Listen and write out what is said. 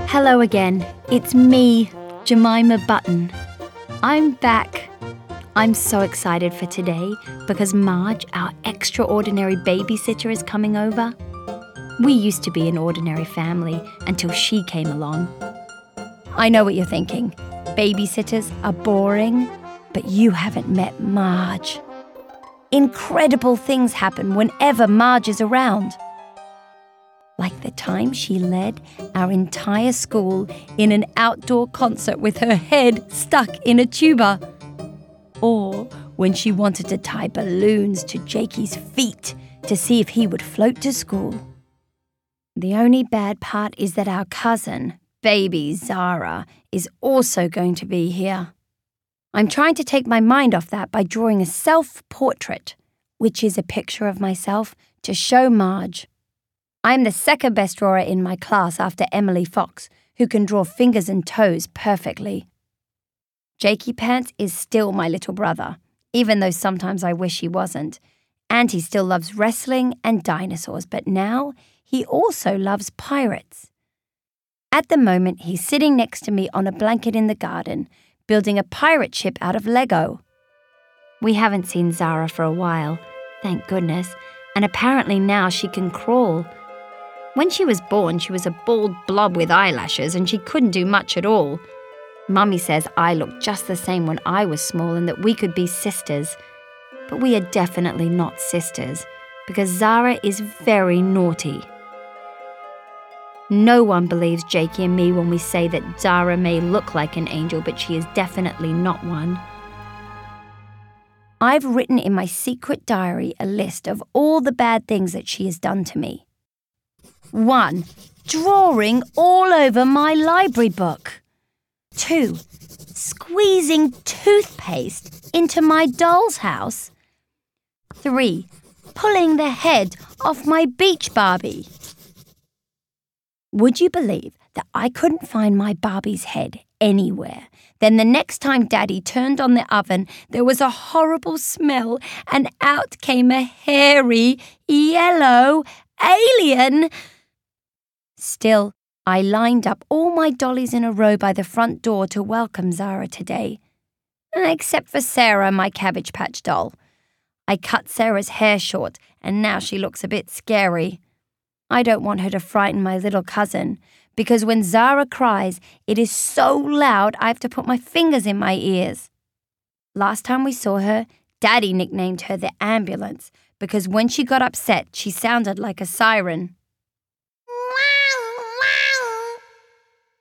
Hello again. It's me, Jemima Button. I'm back. I'm so excited for today because Marge, our extraordinary babysitter, is coming over. We used to be an ordinary family until she came along. I know what you're thinking. Babysitters are boring, but you haven't met Marge. Incredible things happen whenever Marge is around. Like the time she led our entire school in an outdoor concert with her head stuck in a tuba. Or when she wanted to tie balloons to Jakey's feet to see if he would float to school. The only bad part is that our cousin, baby Zara, is also going to be here. I'm trying to take my mind off that by drawing a self-portrait, which is a picture of myself to show Marge. I'm the second best drawer in my class after Emily Fox, who can draw fingers and toes perfectly. Jakey Pants is still my little brother, even though sometimes I wish he wasn't. And he still loves wrestling and dinosaurs, but now he also loves pirates. At the moment, he's sitting next to me on a blanket in the garden, building a pirate ship out of Lego. We haven't seen Zara for a while, thank goodness, and apparently now she can crawl. When she was born, she was a bald blob with eyelashes and she couldn't do much at all. Mummy says I looked just the same when I was small and that we could be sisters. But we are definitely not sisters because Zara is very naughty. No one believes Jakey and me when we say that Zara may look like an angel, but she is definitely not one. I've written in my secret diary a list of all the bad things that she has done to me. 1. Drawing all over my library book. 2. Squeezing toothpaste into my doll's house. 3. Pulling the head off my beach Barbie. Would you believe that I couldn't find my Barbie's head anywhere? Then the next time Daddy turned on the oven, there was a horrible smell and out came a hairy, yellow alien. Still, I lined up all my dollies in a row by the front door to welcome Zara today. Except for Sarah, my Cabbage Patch doll. I cut Sarah's hair short, and now she looks a bit scary. I don't want her to frighten my little cousin, because when Zara cries, it is so loud I have to put my fingers in my ears. Last time we saw her, Daddy nicknamed her the ambulance, because when she got upset, she sounded like a siren.